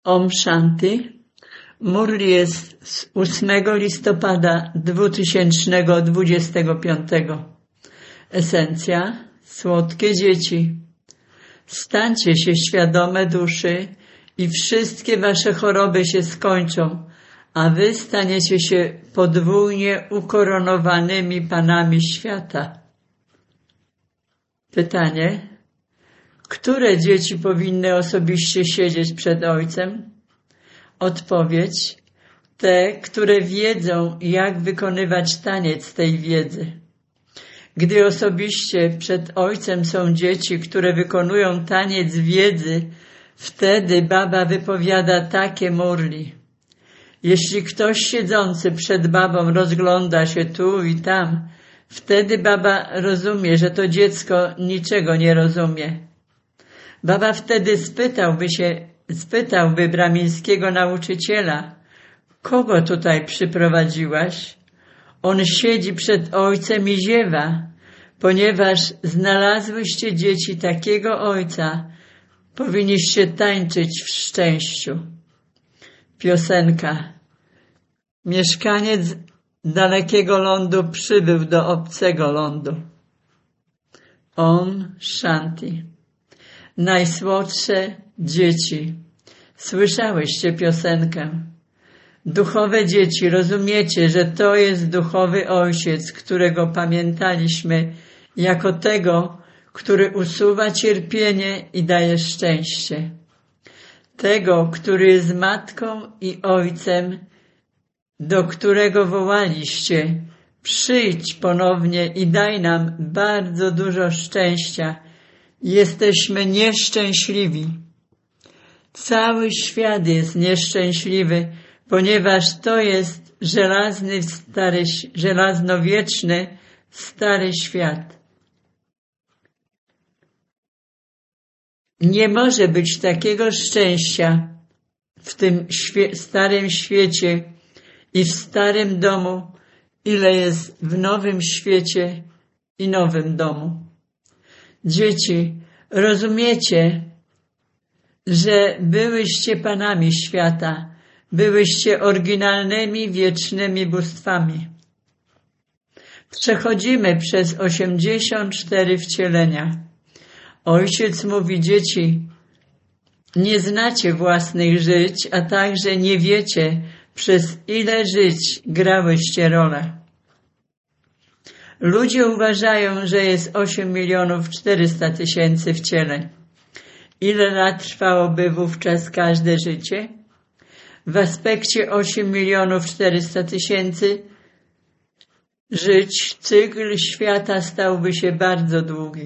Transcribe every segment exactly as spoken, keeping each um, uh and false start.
Om Shanti. Murli jest z ósmego listopada dwa tysiące dwudziestego piątego. Esencja. Słodkie dzieci. Stańcie się świadome duszy i wszystkie wasze choroby się skończą, a wy staniecie się podwójnie ukoronowanymi panami świata. Pytanie. Które dzieci powinny osobiście siedzieć przed Ojcem? Odpowiedź. Te, które wiedzą, jak wykonywać taniec tej wiedzy. Gdy osobiście przed Ojcem są dzieci, które wykonują taniec wiedzy, wtedy Baba wypowiada takie murli. Jeśli ktoś siedzący przed Babą rozgląda się tu i tam, wtedy Baba rozumie, że to dziecko niczego nie rozumie. Baba wtedy spytałby się, spytałby bramińskiego nauczyciela, kogo tutaj przyprowadziłaś? On siedzi przed Ojcem i ziewa, ponieważ znalazłyście dzieci takiego Ojca, powinniście tańczyć w szczęściu. Piosenka. Mieszkaniec dalekiego lądu przybył do obcego lądu. Om Shanti. Najsłodsze dzieci. Słyszałyście piosenkę. Duchowe dzieci, rozumiecie, że to jest duchowy Ojciec, którego pamiętaliśmy jako tego, który usuwa cierpienie i daje szczęście. Tego, który jest matką i ojcem, do którego wołaliście, przyjdź ponownie i daj nam bardzo dużo szczęścia. Jesteśmy nieszczęśliwi. Cały świat jest nieszczęśliwy, ponieważ to jest żelazny, stary, żelaznowieczny, stary świat. Nie może być takiego szczęścia w tym świe- starym świecie i w starym domu, ile jest w nowym świecie i nowym domu. Dzieci, rozumiecie, że byłyście panami świata, byłyście oryginalnymi, wiecznymi bóstwami. Przechodzimy przez osiemdziesiąt cztery wcielenia. Ojciec mówi, dzieci, nie znacie własnych żyć, a także nie wiecie, przez ile żyć grałyście rolę. Ludzie uważają, że jest osiem milionów czterysta tysięcy wcieleń. Ile lat trwałoby wówczas każde życie? W aspekcie osiem milionów czterysta tysięcy żyć cykl świata stałby się bardzo długi.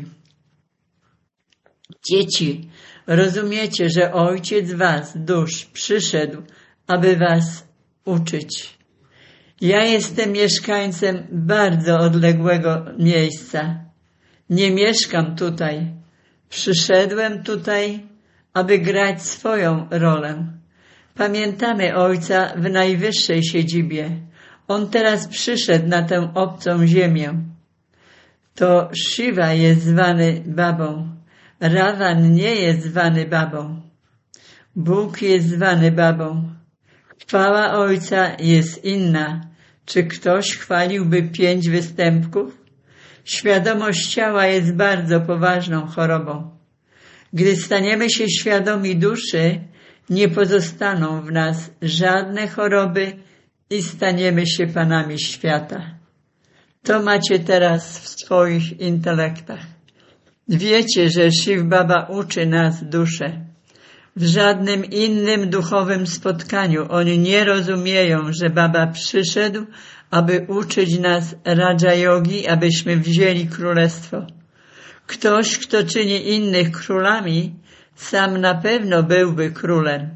Dzieci, rozumiecie, że Ojciec was, dusz, przyszedł, aby was uczyć. Ja jestem mieszkańcem bardzo odległego miejsca. Nie mieszkam tutaj. Przyszedłem tutaj, aby grać swoją rolę. Pamiętamy Ojca w najwyższej siedzibie. On teraz przyszedł na tę obcą ziemię. To Shiva jest zwany babą. Ravan nie jest zwany babą. Bóg jest zwany babą. Chwała Ojca jest inna. Czy ktoś chwaliłby pięć występków? Świadomość ciała jest bardzo poważną chorobą. Gdy staniemy się świadomi duszy, nie pozostaną w nas żadne choroby i staniemy się panami świata. To macie teraz w swoich intelektach. Wiecie, że Shiv Baba uczy nas duszę. W żadnym innym duchowym spotkaniu oni nie rozumieją, że Baba przyszedł, aby uczyć nas Raja Yogi, abyśmy wzięli królestwo. Ktoś, kto czyni innych królami, sam na pewno byłby królem.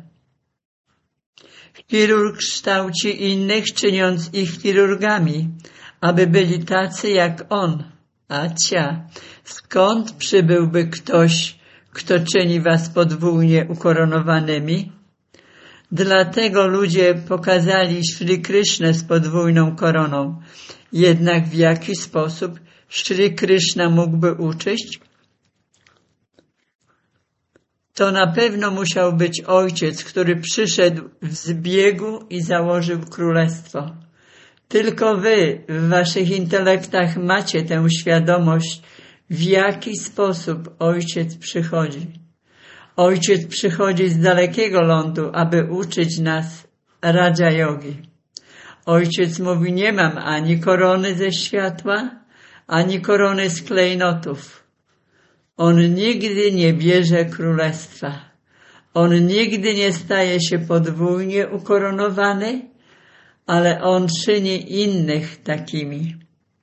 Chirurg kształci innych, czyniąc ich chirurgami, aby byli tacy jak on. Acia, skąd przybyłby ktoś, kto czyni was podwójnie ukoronowanymi? Dlatego ludzie pokazali Shri Krishnę z podwójną koroną. Jednak w jaki sposób Shri Krishna mógłby uczyć? To na pewno musiał być ojciec, który przyszedł w zbiegu i założył królestwo. Tylko wy w waszych intelektach macie tę świadomość, w jaki sposób ojciec przychodzi. Ojciec przychodzi z dalekiego lądu, aby uczyć nas Raja Yogi. Ojciec mówi, nie mam ani korony ze światła, ani korony z klejnotów. On nigdy nie bierze królestwa. On nigdy nie staje się podwójnie ukoronowany, ale on czyni innych takimi.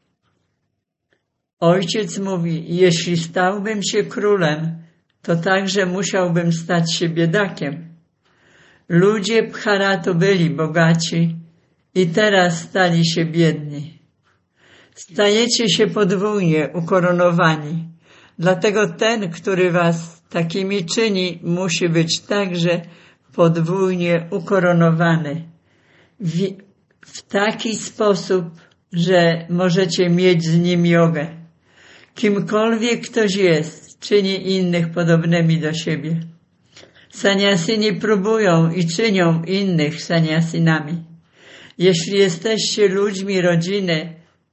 Ojciec mówi, jeśli stałbym się królem, to także musiałbym stać się biedakiem. Ludzie Bharatu byli bogaci i teraz stali się biedni. Stajecie się podwójnie ukoronowani. Dlatego ten, który was takimi czyni, musi być także podwójnie ukoronowany. W, w taki sposób, że możecie mieć z nim jogę. Kimkolwiek ktoś jest, czyni innych podobnymi do siebie. Saniasyni próbują i czynią innych saniasinami. Jeśli jesteście ludźmi rodziny,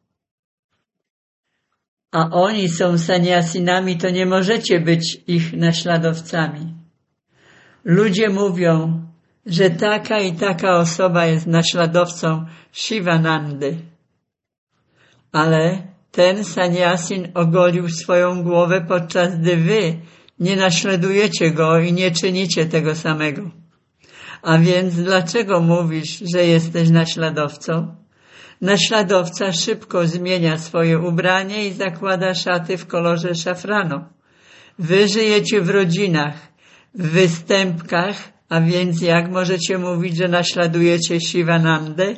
a oni są saniasinami, to nie możecie być ich naśladowcami. Ludzie mówią, że taka i taka osoba jest naśladowcą Shivanandy. Ale ten saniasin ogolił swoją głowę, podczas gdy wy nie naśladujecie go i nie czynicie tego samego. A więc dlaczego mówisz, że jesteś naśladowcą? Naśladowca szybko zmienia swoje ubranie i zakłada szaty w kolorze szafranu. Wy żyjecie w rodzinach, w występkach, a więc jak możecie mówić, że naśladujecie Shivanandę?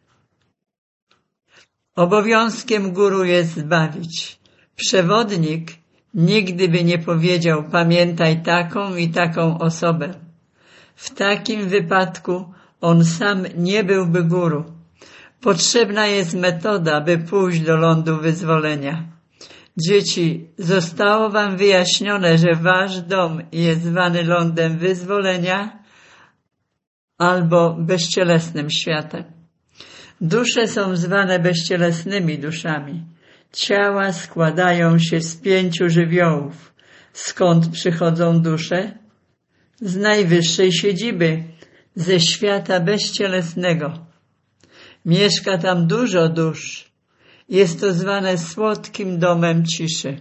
Obowiązkiem guru jest zbawić. Przewodnik nigdy by nie powiedział, pamiętaj taką i taką osobę. W takim wypadku on sam nie byłby guru. Potrzebna jest metoda, by pójść do lądu wyzwolenia. Dzieci, zostało wam wyjaśnione, że wasz dom jest zwany lądem wyzwolenia albo bezcielesnym światem. Dusze są zwane bezcielesnymi duszami. Ciała składają się z pięciu żywiołów. Skąd przychodzą dusze? Z najwyższej siedziby, ze świata bezcielesnego. Mieszka tam dużo dusz. Jest to zwane słodkim domem ciszy.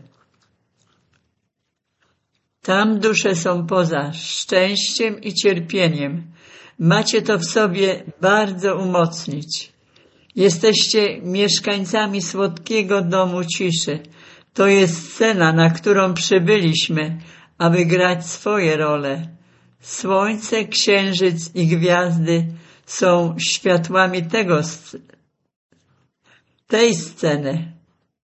Tam dusze są poza szczęściem i cierpieniem. Macie to w sobie bardzo umocnić. Jesteście mieszkańcami słodkiego domu ciszy. To jest scena, na którą przybyliśmy, aby grać swoje role. Słońce, księżyc i gwiazdy są światłami tego, tej sceny.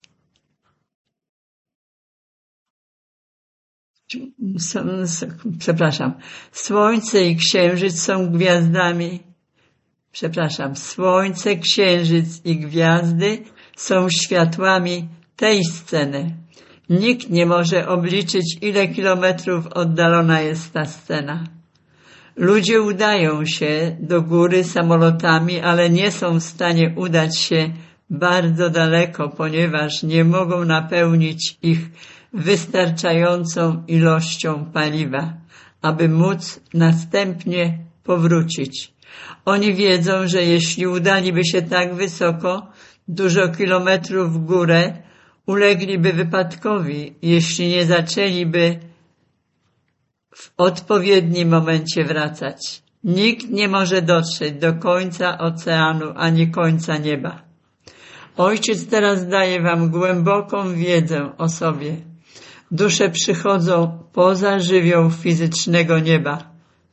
Przepraszam. Słońce i księżyc są gwiazdami. Przepraszam. Słońce, księżyc i gwiazdy są światłami tej sceny. Nikt nie może obliczyć, ile kilometrów oddalona jest ta scena. Ludzie udają się do góry samolotami, ale nie są w stanie udać się bardzo daleko, ponieważ nie mogą napełnić ich wystarczającą ilością paliwa, aby móc następnie powrócić. Oni wiedzą, że jeśli udaliby się tak wysoko, dużo kilometrów w górę, ulegliby wypadkowi, jeśli nie zaczęliby w odpowiednim momencie wracać. Nikt nie może dotrzeć do końca oceanu ani końca nieba. Ojciec teraz daje wam głęboką wiedzę o sobie. Dusze przychodzą poza żywioł fizycznego nieba.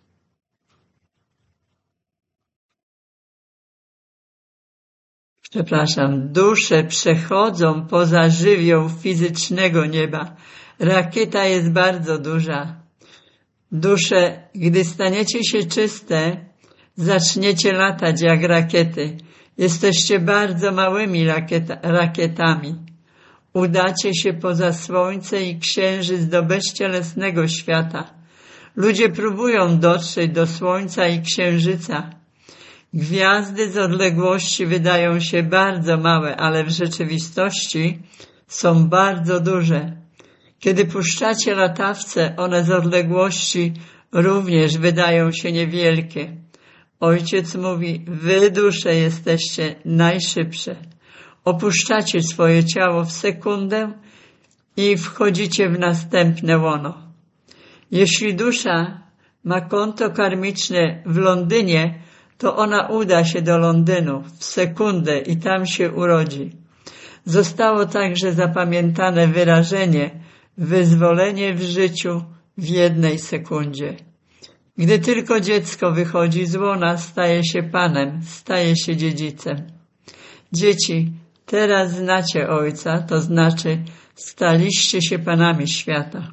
Przepraszam, dusze przechodzą poza żywioł fizycznego nieba. Rakieta jest bardzo duża. Dusze, gdy staniecie się czyste, zaczniecie latać jak rakiety. Jesteście bardzo małymi rakieta, rakietami. Udacie się poza słońce i księżyc do bezcielesnego świata. Ludzie próbują dotrzeć do słońca i księżyca. Gwiazdy z odległości wydają się bardzo małe, ale w rzeczywistości są bardzo duże. Kiedy puszczacie latawce, one z odległości również wydają się niewielkie. Ojciec mówi, wy dusze jesteście najszybsze. Opuszczacie swoje ciało w sekundę i wchodzicie w następne łono. Jeśli dusza ma konto karmiczne w Londynie, to ona uda się do Londynu w sekundę i tam się urodzi. Zostało także zapamiętane wyrażenie wyzwolenie w życiu w jednej sekundzie. Gdy tylko dziecko wychodzi z łona, staje się panem, staje się dziedzicem. Dzieci, teraz znacie Ojca, to znaczy staliście się panami świata.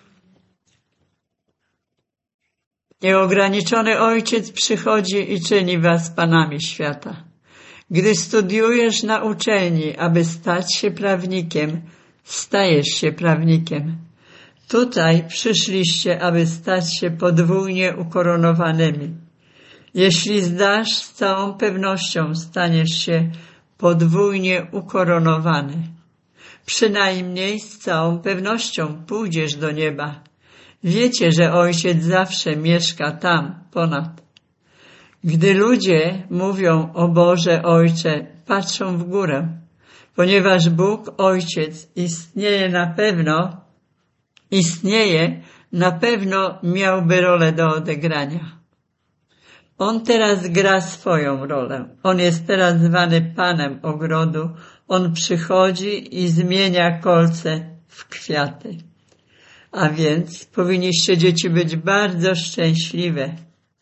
Nieograniczony Ojciec przychodzi i czyni was panami świata. Gdy studiujesz na uczelni, aby stać się prawnikiem, stajesz się prawnikiem. Tutaj przyszliście, aby stać się podwójnie ukoronowanymi. Jeśli zdasz, z całą pewnością staniesz się podwójnie ukoronowany. Przynajmniej z całą pewnością pójdziesz do nieba. Wiecie, że Ojciec zawsze mieszka tam, ponad. Gdy ludzie mówią o Boże Ojcze, patrzą w górę, ponieważ Bóg Ojciec istnieje na pewno, istnieje, na pewno miałby rolę do odegrania. On teraz gra swoją rolę. On jest teraz zwany Panem ogrodu. On przychodzi i zmienia kolce w kwiaty. A więc powinniście, dzieci, być bardzo szczęśliwe.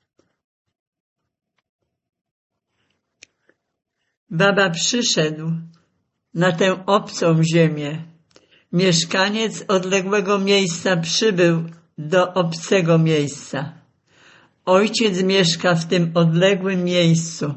Baba przyszedł na tę obcą ziemię. Mieszkaniec odległego miejsca przybył do obcego miejsca. Ojciec mieszka w tym odległym miejscu.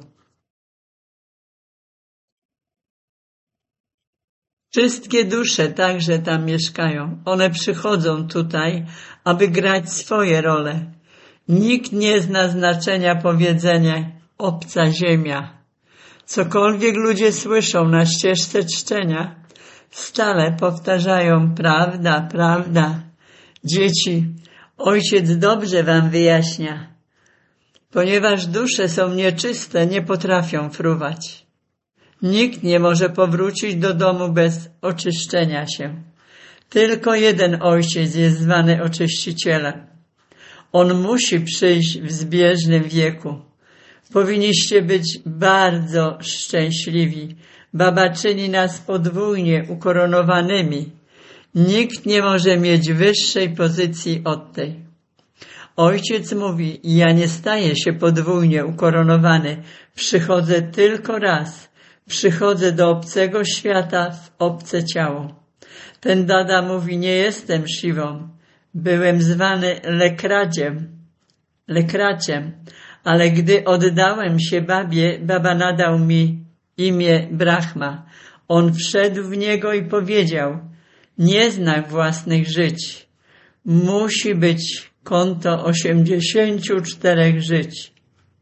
Wszystkie dusze także tam mieszkają. One przychodzą tutaj, aby grać swoje role. Nikt nie zna znaczenia powiedzenia obca ziemia. Cokolwiek ludzie słyszą na ścieżce czczenia, stale powtarzają prawda, prawda. Dzieci, Ojciec dobrze wam wyjaśnia. Ponieważ dusze są nieczyste, nie potrafią fruwać. Nikt nie może powrócić do domu bez oczyszczenia się. Tylko jeden Ojciec jest zwany oczyścicielem. On musi przyjść w zbieżnym wieku. Powinniście być bardzo szczęśliwi. Baba czyni nas podwójnie ukoronowanymi. Nikt nie może mieć wyższej pozycji od tej. Ojciec mówi, ja nie staję się podwójnie ukoronowany. Przychodzę tylko raz. Przychodzę do obcego świata w obce ciało. Ten dada mówi, nie jestem Siwą. Byłem zwany lekradziem, lekraciem, ale gdy oddałem się babie, baba nadał mi imię Brahma. On wszedł w niego i powiedział, nie znak własnych żyć. Musi być konto osiemdziesięciu czterech żyć.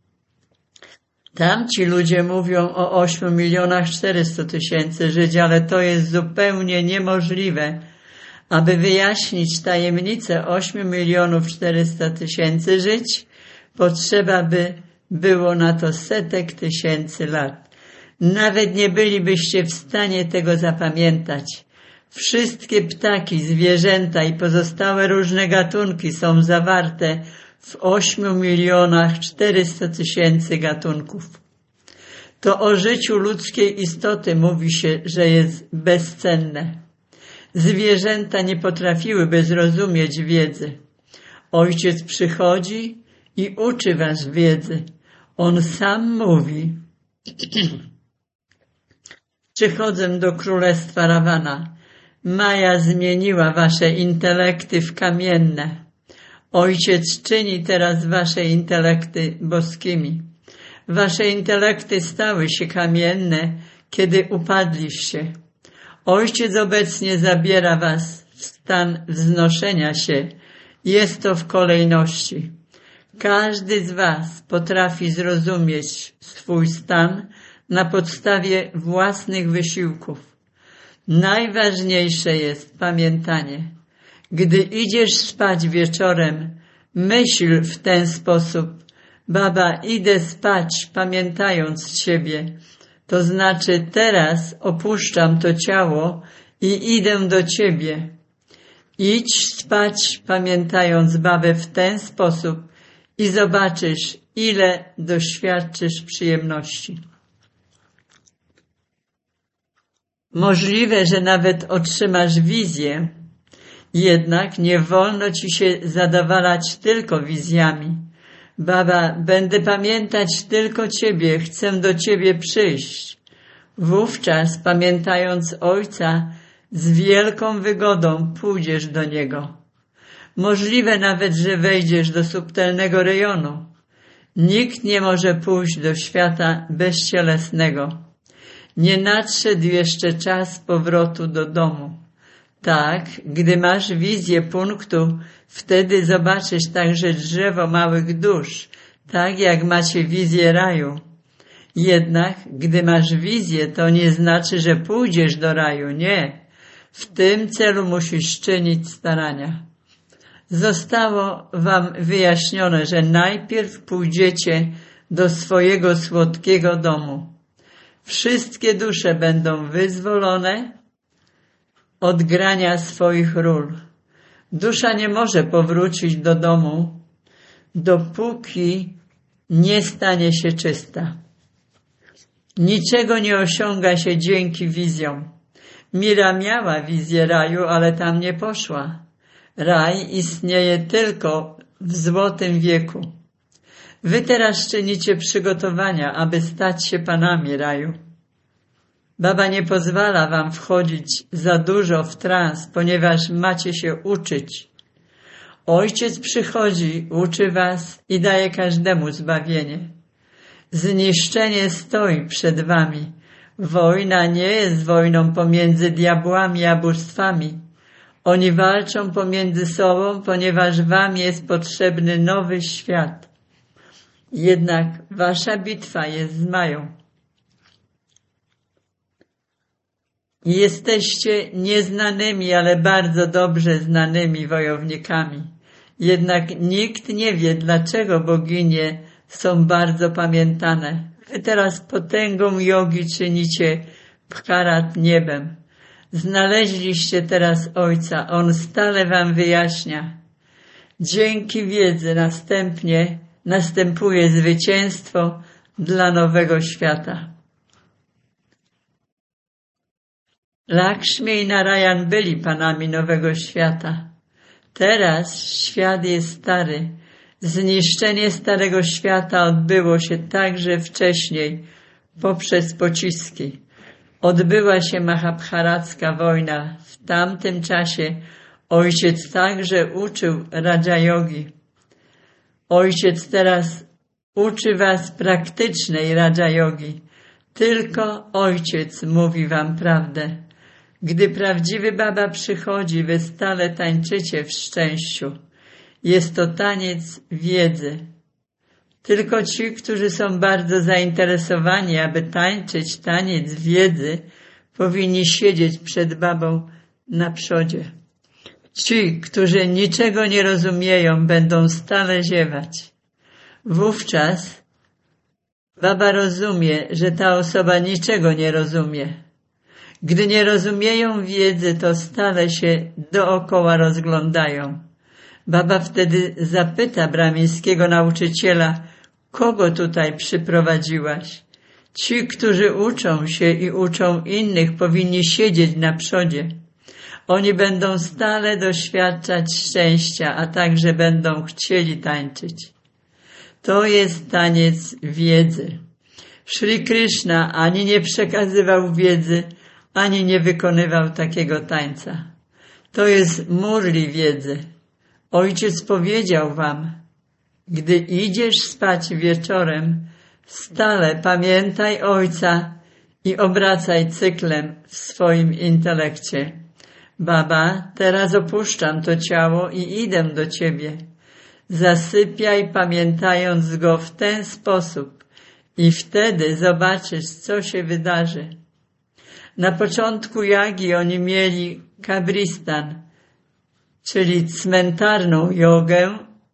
Tamci ludzie mówią o ośmiu milionach czterystu tysięcy żyć, ale to jest zupełnie niemożliwe. Aby wyjaśnić tajemnicę ośmiu milionów czterystu tysięcy żyć, potrzeba by było na to setek tysięcy lat. Nawet nie bylibyście w stanie tego zapamiętać. Wszystkie ptaki, zwierzęta i pozostałe różne gatunki są zawarte w ośmiu milionach czterystu tysięcy gatunków. To o życiu ludzkiej istoty mówi się, że jest bezcenne. Zwierzęta nie potrafiłyby zrozumieć wiedzy. Ojciec przychodzi i uczy was wiedzy. On sam mówi. Przychodzę do królestwa Rawana. Maja zmieniła wasze intelekty w kamienne. Ojciec czyni teraz wasze intelekty boskimi. Wasze intelekty stały się kamienne, kiedy upadliście. Ojciec obecnie zabiera was w stan wznoszenia się Jest to w kolejności. Każdy z was potrafi zrozumieć swój stan na podstawie własnych wysiłków. Najważniejsze jest pamiętanie. Gdy idziesz spać wieczorem, myśl w ten sposób: Baba, idę spać, pamiętając Ciebie. To znaczy, teraz opuszczam to ciało i idę do Ciebie. Idź spać, pamiętając Babę w ten sposób i zobaczysz, ile doświadczysz przyjemności. Możliwe, że nawet otrzymasz wizję, jednak nie wolno ci się zadowalać tylko wizjami. Baba, będę pamiętać tylko Ciebie, chcę do Ciebie przyjść. Wówczas, pamiętając Ojca, z wielką wygodą pójdziesz do Niego. Możliwe nawet, że wejdziesz do subtelnego rejonu. Nikt nie może pójść do świata bezcielesnego. Nie nadszedł jeszcze czas powrotu do domu. Tak, gdy masz wizję punktu, wtedy zobaczysz także drzewo małych dusz, tak jak macie wizję raju. Jednak, gdy masz wizję, to nie znaczy, że pójdziesz do raju. Nie. W tym celu musisz czynić starania. Zostało wam wyjaśnione, że najpierw pójdziecie do swojego słodkiego domu. Wszystkie dusze będą wyzwolone od grania swoich ról. Dusza nie może powrócić do domu, dopóki nie stanie się czysta. Niczego nie osiąga się dzięki wizjom. Mira miała wizję raju, ale tam nie poszła. Raj istnieje tylko w złotym wieku. Wy teraz czynicie przygotowania, aby stać się panami raju. Baba nie pozwala wam wchodzić za dużo w trans, ponieważ macie się uczyć. Ojciec przychodzi, uczy was i daje każdemu zbawienie. Zniszczenie stoi przed wami. Wojna nie jest wojną pomiędzy diabłami a bóstwami. Oni walczą pomiędzy sobą, ponieważ wam jest potrzebny nowy świat. Jednak wasza bitwa jest z Mają. Jesteście nieznanymi, ale bardzo dobrze znanymi wojownikami. Jednak nikt nie wie, dlaczego boginie są bardzo pamiętane. Wy teraz potęgą jogi czynicie bharat niebem. Znaleźliście teraz Ojca, On stale wam wyjaśnia. Dzięki wiedzy następnie następuje zwycięstwo dla nowego świata. Lakshmi i Narayan byli panami nowego świata. Teraz świat jest stary. Zniszczenie starego świata odbyło się także wcześniej poprzez pociski. Odbyła się Mahabharacka wojna. W tamtym czasie ojciec także uczył Raja Yogi. Ojciec teraz uczy was praktycznej Raja Yogi. Tylko ojciec mówi wam prawdę. Gdy prawdziwy Baba przychodzi, wy stale tańczycie w szczęściu. Jest to taniec wiedzy. Tylko ci, którzy są bardzo zainteresowani, aby tańczyć taniec wiedzy, powinni siedzieć przed Babą na przodzie. Ci, którzy niczego nie rozumieją, będą stale ziewać. Wówczas Baba rozumie, że ta osoba niczego nie rozumie. Gdy nie rozumieją wiedzy, to stale się dookoła rozglądają. Baba wtedy zapyta brahmińskiego nauczyciela, kogo tutaj przyprowadziłaś? Ci, którzy uczą się i uczą innych, powinni siedzieć na przodzie. Oni będą stale doświadczać szczęścia, a także będą chcieli tańczyć. To jest taniec wiedzy. Shri Krishna ani nie przekazywał wiedzy, ani nie wykonywał takiego tańca. To jest murli wiedzy. Ojciec powiedział wam, gdy idziesz spać wieczorem, stale pamiętaj Ojca i obracaj cyklem w swoim intelekcie. Baba, teraz opuszczam to ciało i idę do Ciebie. Zasypiaj, pamiętając go w ten sposób i wtedy zobaczysz, co się wydarzy. Na początku jagi oni mieli kabristan, czyli cmentarną jogę,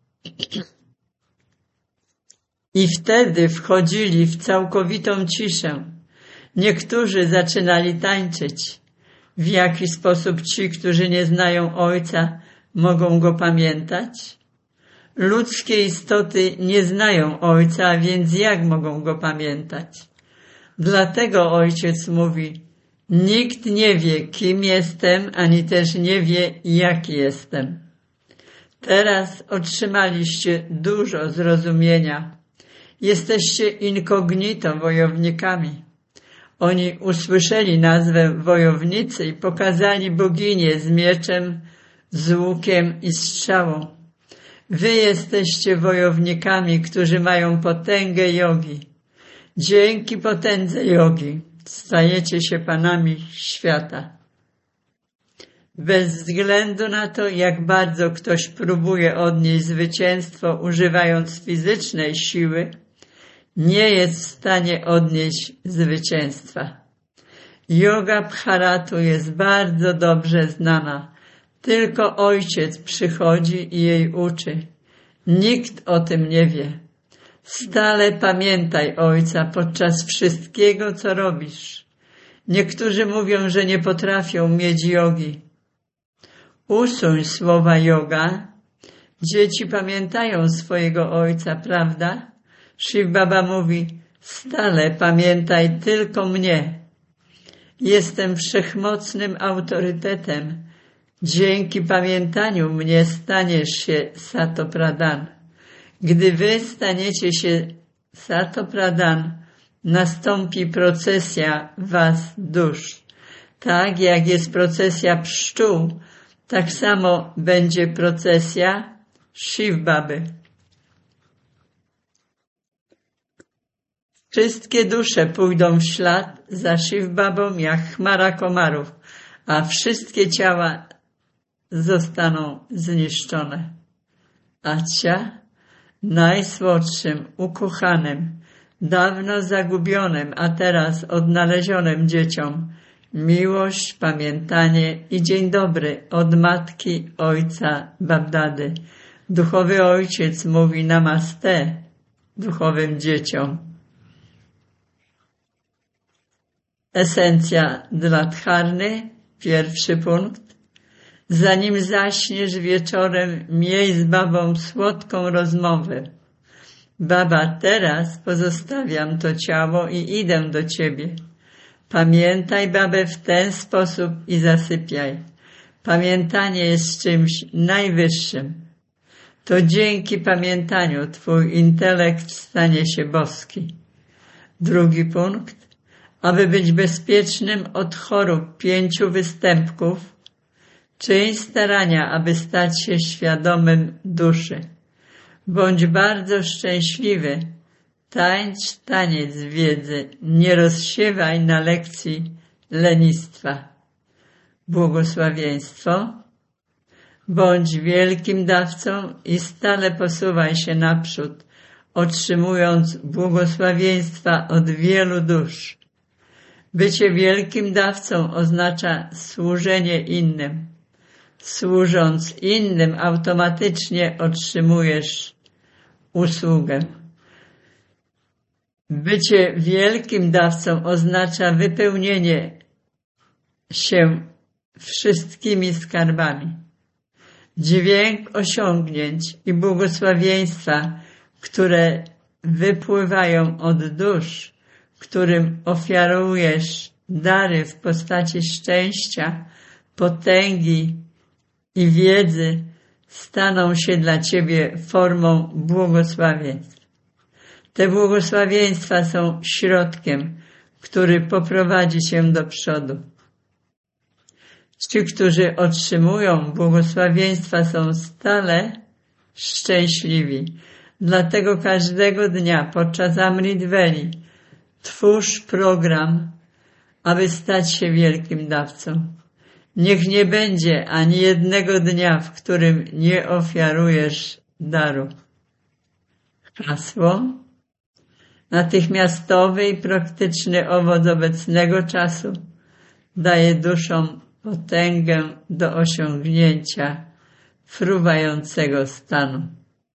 i wtedy wchodzili w całkowitą ciszę. Niektórzy zaczynali tańczyć. W jaki sposób ci, którzy nie znają Ojca, mogą Go pamiętać? Ludzkie istoty nie znają Ojca, a więc jak mogą Go pamiętać? Dlatego Ojciec mówi, nikt nie wie, kim jestem, ani też nie wie, jaki jestem. Teraz otrzymaliście dużo zrozumienia. Jesteście incognito wojownikami. Oni usłyszeli nazwę wojownicy i pokazali boginię z mieczem, z łukiem i strzałą. Wy jesteście wojownikami, którzy mają potęgę jogi. Dzięki potędze jogi stajecie się panami świata. Bez względu na to, jak bardzo ktoś próbuje odnieść zwycięstwo używając fizycznej siły, nie jest w stanie odnieść zwycięstwa. Joga Bharatu jest bardzo dobrze znana. Tylko Ojciec przychodzi i jej uczy. Nikt o tym nie wie. Stale pamiętaj Ojca podczas wszystkiego, co robisz. Niektórzy mówią, że nie potrafią mieć jogi. Usuń słowa joga. Dzieci pamiętają swojego Ojca, prawda? Shiv Baba mówi, stale pamiętaj tylko mnie. Jestem wszechmocnym autorytetem. Dzięki pamiętaniu mnie staniesz się Sato Pradhan. Gdy wy staniecie się Sato Pradhan, nastąpi procesja was dusz. Tak jak jest procesja pszczół, tak samo będzie procesja Shiv Baby. Wszystkie dusze pójdą w ślad za Shiv Babą jak chmara komarów, a wszystkie ciała zostaną zniszczone. Acia, najsłodszym, ukochanym, dawno zagubionym, a teraz odnalezionym dzieciom, miłość, pamiętanie i dzień dobry od matki, ojca, Babdady. Duchowy Ojciec mówi namaste duchowym dzieciom. Esencja dla Dharny, pierwszy punkt. Zanim zaśniesz wieczorem, miej z babą słodką rozmowę. Baba, teraz pozostawiam to ciało i idę do ciebie. Pamiętaj babę w ten sposób i zasypiaj. Pamiętanie jest czymś najwyższym. To dzięki pamiętaniu twój intelekt stanie się boski. Drugi punkt. Aby być bezpiecznym od chorób pięciu występków, czyń starania, aby stać się świadomym duszy. Bądź bardzo szczęśliwy. Tańcz taniec wiedzy. Nie rozsiewaj na lekcji lenistwa. Błogosławieństwo. Bądź wielkim dawcą i stale posuwaj się naprzód, otrzymując błogosławieństwa od wielu dusz. Bycie wielkim dawcą oznacza służenie innym. Służąc innym, automatycznie otrzymujesz usługę. Bycie wielkim dawcą oznacza wypełnienie się wszystkimi skarbami. Dźwięk osiągnięć i błogosławieństwa, które wypływają od dusz, którym ofiarujesz dary w postaci szczęścia, potęgi i wiedzy, staną się dla ciebie formą błogosławieństw. Te błogosławieństwa są środkiem, który poprowadzi cię do przodu. Ci, którzy otrzymują błogosławieństwa, są stale szczęśliwi. Dlatego każdego dnia podczas Amrit Veli twórz program, aby stać się wielkim dawcą. Niech nie będzie ani jednego dnia, w którym nie ofiarujesz daru. Hasło: natychmiastowy i praktyczny owoc obecnego czasu daje duszom potęgę do osiągnięcia fruwającego stanu.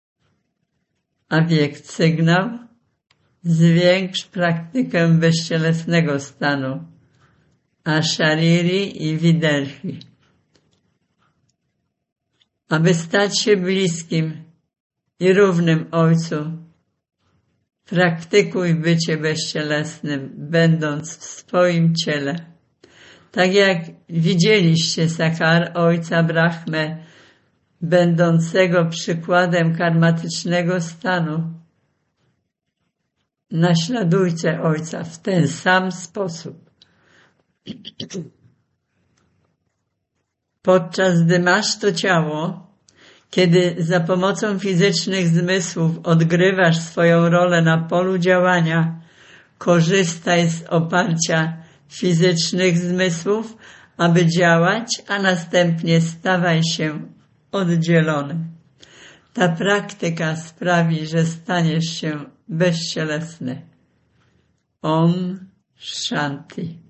A wiek sygnał: zwiększ praktykę bezcielesnego stanu, a szariri i widelchi. Aby stać się bliskim i równym Ojcu, praktykuj bycie bezcielesnym, będąc w swoim ciele. Tak jak widzieliście Sakar, ojca Brahmę, będącego przykładem karmatycznego stanu, naśladujcie Ojca w ten sam sposób. Podczas gdy masz to ciało, kiedy za pomocą fizycznych zmysłów odgrywasz swoją rolę na polu działania, korzystaj z oparcia fizycznych zmysłów, aby działać, a następnie stawaj się oddzielony. Ta praktyka sprawi, że staniesz się bezcielesny. Om Shanti.